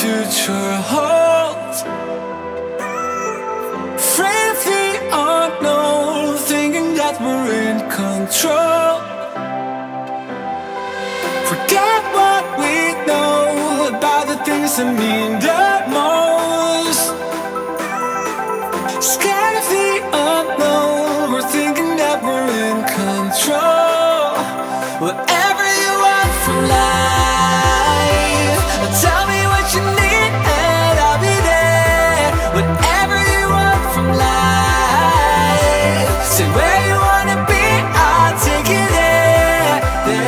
future holds. Afraid of the unknown, thinking that we're in control. Forget what we know about the things that mean the most. Scared of the unknown, we're thinking that we're in control. Whatever you want from life, tell me what you need and I'll be there. Whatever you want from life, say where you wanna be, I'll take you there,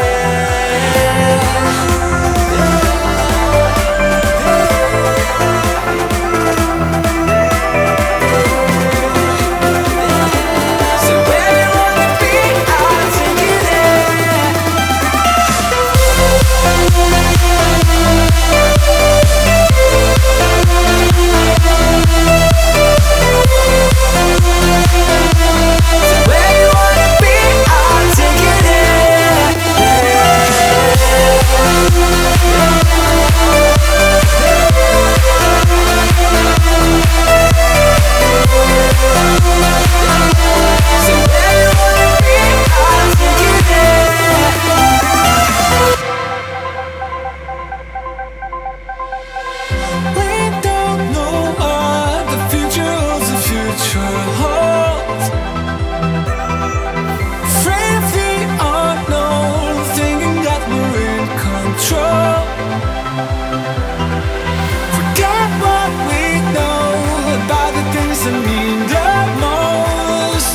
say where you wanna be, I'll take you there. Say where you wanna be, I'll take you there. Say where you wanna be, I'll take you there. We don't know what the future holds, the future holds. Afraid of the unknown, thinking that we're in control. Forget what we know about the things that mean the most.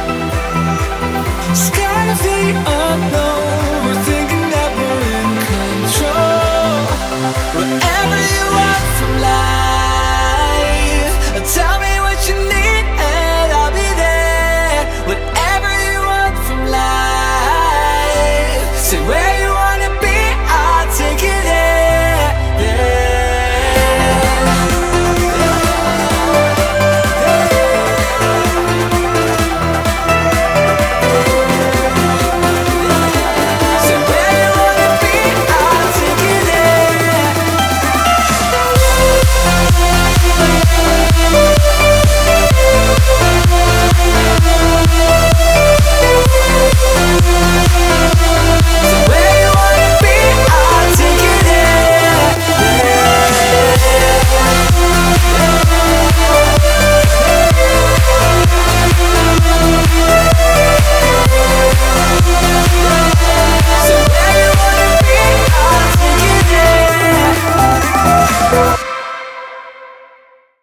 Scared of the unknown, we're thinking that we're in control. Whatever you want from life, tell me what you need and I'll be there. Whatever you want from life, say where